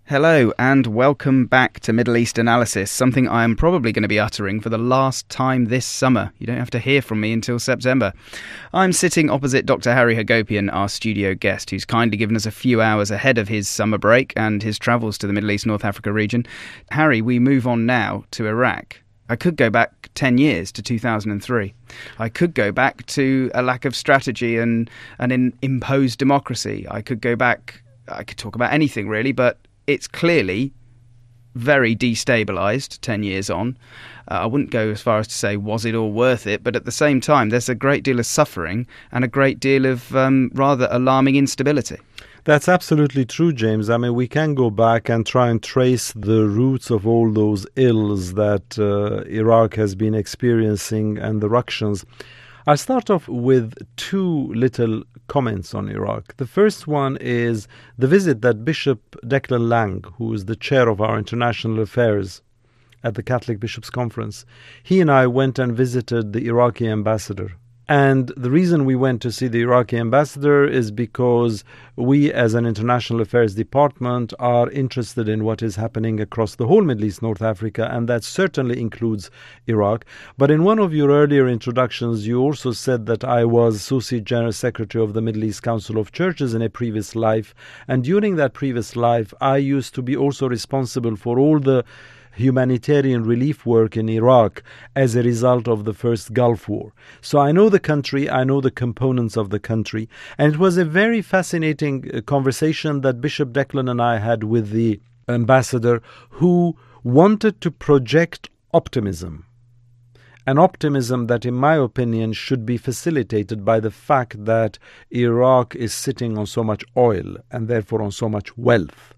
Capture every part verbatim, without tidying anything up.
Hello and welcome back to Middle East Analysis, something I am probably going to be uttering for the last time this summer. You don't have to hear from me until September. I'm sitting opposite Doctor Harry Hagopian, our studio guest, who's kindly given us a few hours ahead of his summer break and his travels to the Middle East North Africa region. Harry, we move on now to Iraq. I could go back ten years to two thousand three. I could go back to a lack of strategy and an in imposed democracy. I could go back, I could talk about anything really, but it's clearly very destabilised ten years on. Uh, I wouldn't go as far as to say, was it all worth it? But at the same time, there's a great deal of suffering and a great deal of um, rather alarming instability. That's absolutely true, James. I mean, we can go back and try and trace the roots of all those ills that uh, Iraq has been experiencing and the ructions. I'll start off with two little comments on Iraq. The first one is the visit that Bishop Declan Lang, who is the chair of our international affairs at the Catholic Bishops' Conference, he and I went and visited the Iraqi ambassador. And the reason we went to see the Iraqi ambassador is because we, as an international affairs department, are interested in what is happening across the whole Middle East, North Africa, and that certainly includes Iraq. But in one of your earlier introductions, you also said that I was Associate General Secretary of the Middle East Council of Churches in a previous life. And during that previous life, I used to be also responsible for all the humanitarian relief work in Iraq as a result of the first Gulf War. So I know the country, I know the components of the country, and it was a very fascinating conversation that Bishop Declan and I had with the ambassador, who wanted to project optimism. An optimism that, in my opinion, should be facilitated by the fact that Iraq is sitting on so much oil and therefore on so much wealth.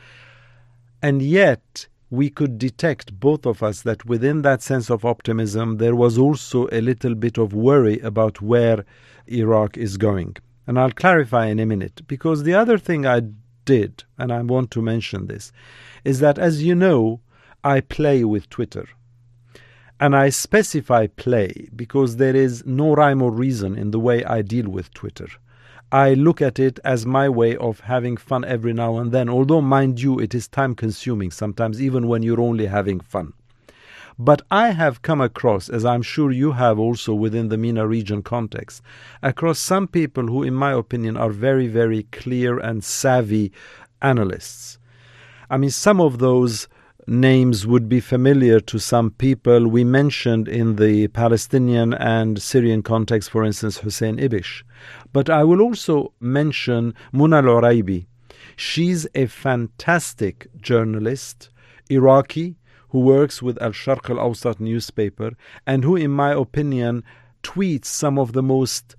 And yet we could detect, both of us, that within that sense of optimism, there was also a little bit of worry about where Iraq is going. And I'll clarify in a minute, because the other thing I did, and I want to mention this, is that, as you know, I play with Twitter. And I specify play because there is no rhyme or reason in the way I deal with Twitter. I look at it as my way of having fun every now and then, although, mind you, it is time-consuming sometimes, even when you're only having fun. But I have come across, as I'm sure you have also within the MENA region context, across some people who, in my opinion, are very, very clear and savvy analysts. I mean, some of those names would be familiar to some people. We mentioned in the Palestinian and Syrian context, for instance, Hussein Ibish. But I will also mention Mona Al-Uraibi. She's a fantastic journalist, Iraqi, who works with Al-Sharq Al-Awsat newspaper, and who, in my opinion, tweets some of the most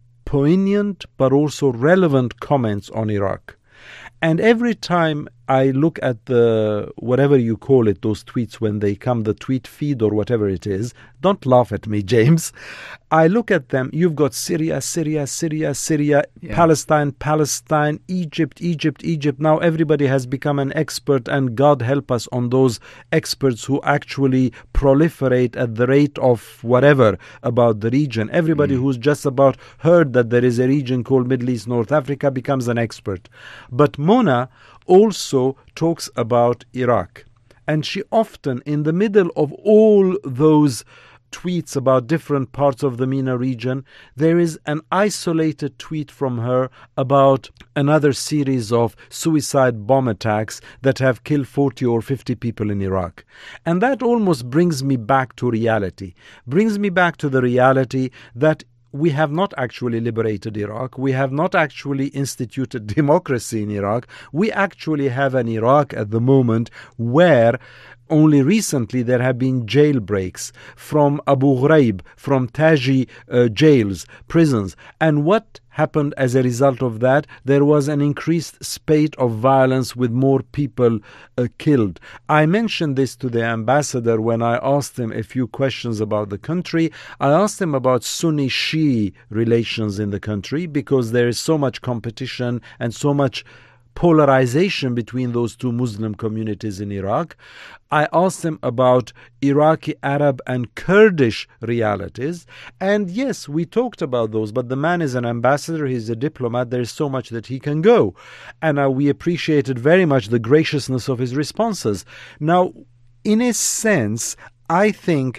poignant but also relevant comments on Iraq. And every time I look at the, whatever you call it, those tweets when they come, the tweet feed or whatever it is, don't laugh at me, James. I look at them, you've got Syria, Syria, Syria, Syria, yeah. Palestine, Palestine, Egypt, Egypt, Egypt. Now everybody has become an expert, and God help us on those experts who actually proliferate at the rate of whatever about the region. Everybody mm. who's just about heard that there is a region called Middle East North Africa becomes an expert. But Mona also talks about Iraq. And she often, in the middle of all those tweets about different parts of the MENA region, there is an isolated tweet from her about another series of suicide bomb attacks that have killed forty or fifty people in Iraq. And that almost brings me back to reality, brings me back to the reality that we have not actually liberated Iraq. We have not actually instituted democracy in Iraq. We actually have an Iraq at the moment where only recently there have been jailbreaks from Abu Ghraib, from Taji uh, jails, prisons. And what happened as a result of that? There was an increased spate of violence with more people uh, killed. I mentioned this to the ambassador when I asked him a few questions about the country. I asked him about Sunni-Shia relations in the country because there is so much competition and so much polarization between those two Muslim communities in Iraq. I asked him about Iraqi, Arab and Kurdish realities. And yes, we talked about those, but the man is an ambassador, he's a diplomat, there is so much that he can go. And uh, we appreciated very much the graciousness of his responses. Now, in a sense, I think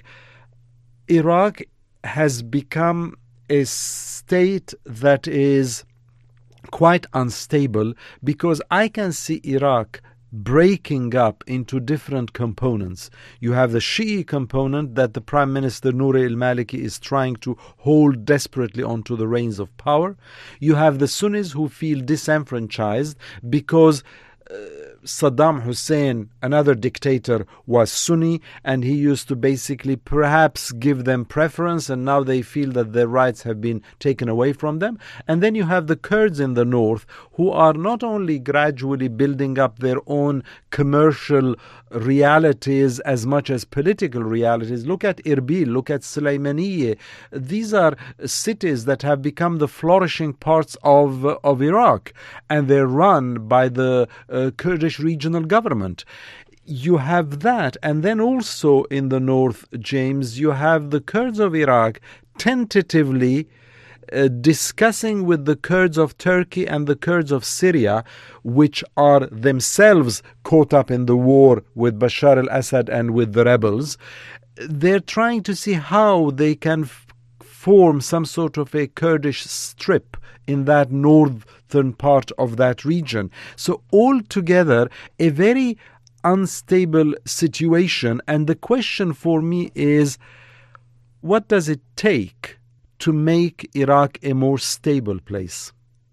Iraq has become a state that is quite unstable, because I can see Iraq breaking up into different components. You have the Shi'i component that the Prime Minister Nouri al-Maliki is trying to hold desperately onto the reins of power. You have the Sunnis who feel disenfranchised because uh, Saddam Hussein, another dictator, was Sunni, and he used to basically perhaps give them preference, and now they feel that their rights have been taken away from them. And then you have the Kurds in the north, who are not only gradually building up their own commercial realities as much as political realities. Look at Erbil, look at Sulaymaniyah. These are cities that have become the flourishing parts of, uh, of Iraq, and they're run by the uh, Kurdish regional government. You have that, and then also in the north, James, you have the Kurds of Iraq tentatively uh, discussing with the Kurds of Turkey and the Kurds of Syria, which are themselves caught up in the war with Bashar al-Assad and with the rebels. They're trying to see how they can f- form some sort of a Kurdish strip in that northern part of that region. So altogether, a very unstable situation. And the question for me is, what does it take to make Iraq a more stable place?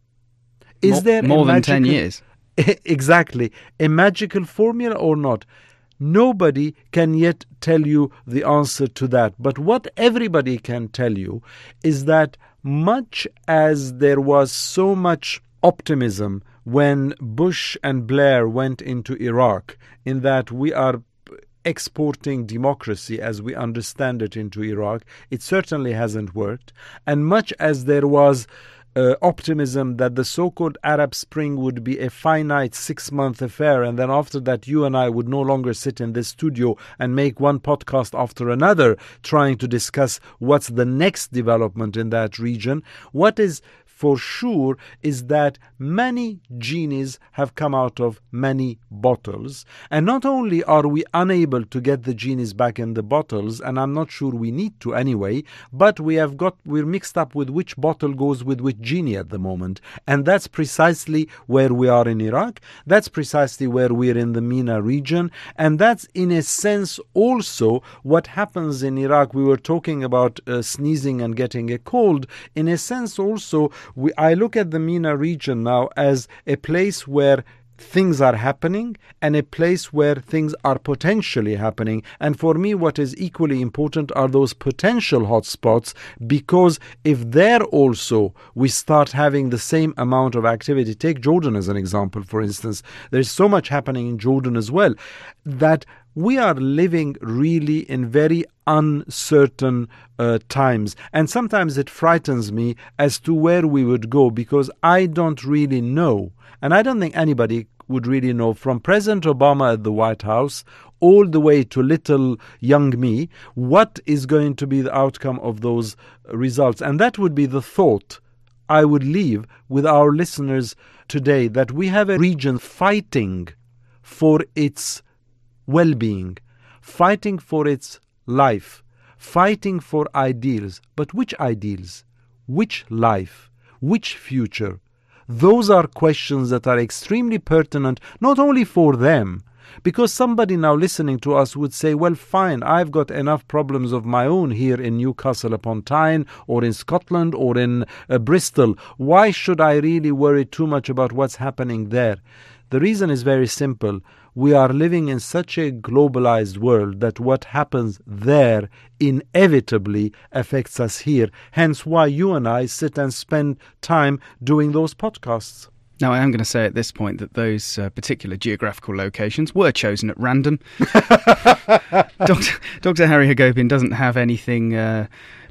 Is more, there more a than magical, ten years? Exactly. A magical formula or not? Nobody can yet tell you the answer to that. But what everybody can tell you is that much as there was so much optimism when Bush and Blair went into Iraq, in that we are exporting democracy as we understand it into Iraq, it certainly hasn't worked. And much as there was Uh, optimism that the so-called Arab Spring would be a finite six-month affair, and then after that you and I would no longer sit in this studio and make one podcast after another trying to discuss what's the next development in that region. What is for sure is that many genies have come out of many bottles. And not only are we unable to get the genies back in the bottles, and I'm not sure we need to anyway, but we have got, we're mixed up with which bottle goes with which genie at the moment. And that's precisely where we are in Iraq. That's precisely where we're in the MENA region. And that's in a sense also what happens in Iraq. We were talking about uh, sneezing and getting a cold. In a sense also, We, I look at the MENA region now as a place where things are happening and a place where things are potentially happening. And for me, what is equally important are those potential hotspots, because if there also we start having the same amount of activity, take Jordan as an example, for instance, there's so much happening in Jordan as well, that we are living really in very uncertain uh, times. And sometimes it frightens me as to where we would go, because I don't really know. And I don't think anybody would really know, from President Obama at the White House all the way to little young me, what is going to be the outcome of those results. And that would be the thought I would leave with our listeners today, that we have a region fighting for its well-being, fighting for its life, fighting for ideals. But which ideals? Which life? Which future? Those are questions that are extremely pertinent, not only for them, because somebody now listening to us would say, well, fine, I've got enough problems of my own here in Newcastle upon Tyne, or in Scotland, or in uh, Bristol. Why should I really worry too much about what's happening there? The reason is very simple. We are living in such a globalized world that what happens there inevitably affects us here. Hence why you and I sit and spend time doing those podcasts. Now, I am going to say at this point that those uh, particular geographical locations were chosen at random. Doctor Doctor Harry Hagopian doesn't have anything uh,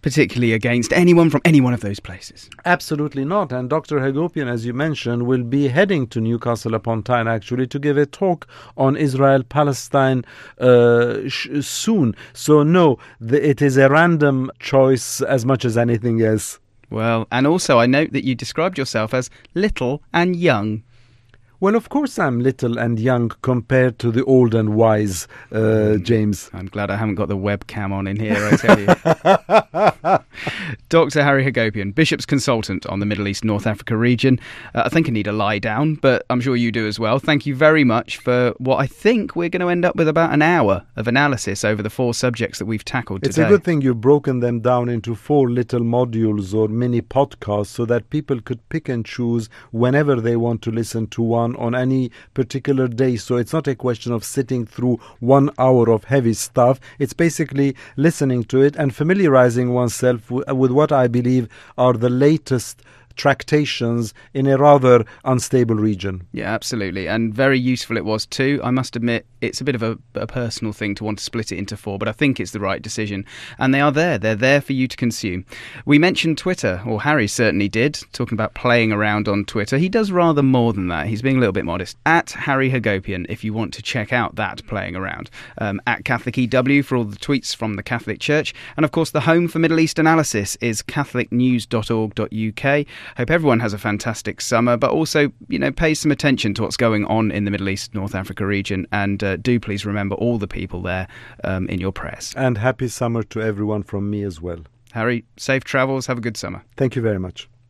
particularly against anyone from any one of those places. Absolutely not. And Doctor Hagopian, as you mentioned, will be heading to Newcastle upon Tyne actually to give a talk on Israel-Palestine uh, sh- soon. So no, the, it is a random choice as much as anything else. Well, and also I note that you described yourself as little and young. Well, of course I'm little and young compared to the old and wise, uh, James. I'm glad I haven't got the webcam on in here, I tell you. Doctor Harry Hagopian, Bishop's consultant on the Middle East North Africa region. Uh, I think I need a lie down, but I'm sure you do as well. Thank you very much for what I think we're going to end up with about an hour of analysis over the four subjects that we've tackled it's today. It's a good thing you've broken them down into four little modules or mini podcasts so that people could pick and choose whenever they want to listen to one on any particular day. So it's not a question of sitting through one hour of heavy stuff. It's basically listening to it and familiarizing oneself w- with what I believe are the latest tractations in a rather unstable region. Yeah, absolutely. And very useful it was too. I must admit, it's a bit of a, a personal thing to want to split it into four, but I think it's the right decision. And they are there. They're there for you to consume. We mentioned Twitter, or Harry certainly did, talking about playing around on Twitter. He does rather more than that. He's being a little bit modest. At Harry Hagopian, if you want to check out that playing around. Um, at Catholic E W for all the tweets from the Catholic Church. And of course, the home for Middle East analysis is catholic news dot org dot U K. Hope everyone has a fantastic summer, but also, you know, pay some attention to what's going on in the Middle East, North Africa region, and uh, do please remember all the people there um, in your prayers. And happy summer to everyone from me as well. Harry, safe travels. Have a good summer. Thank you very much.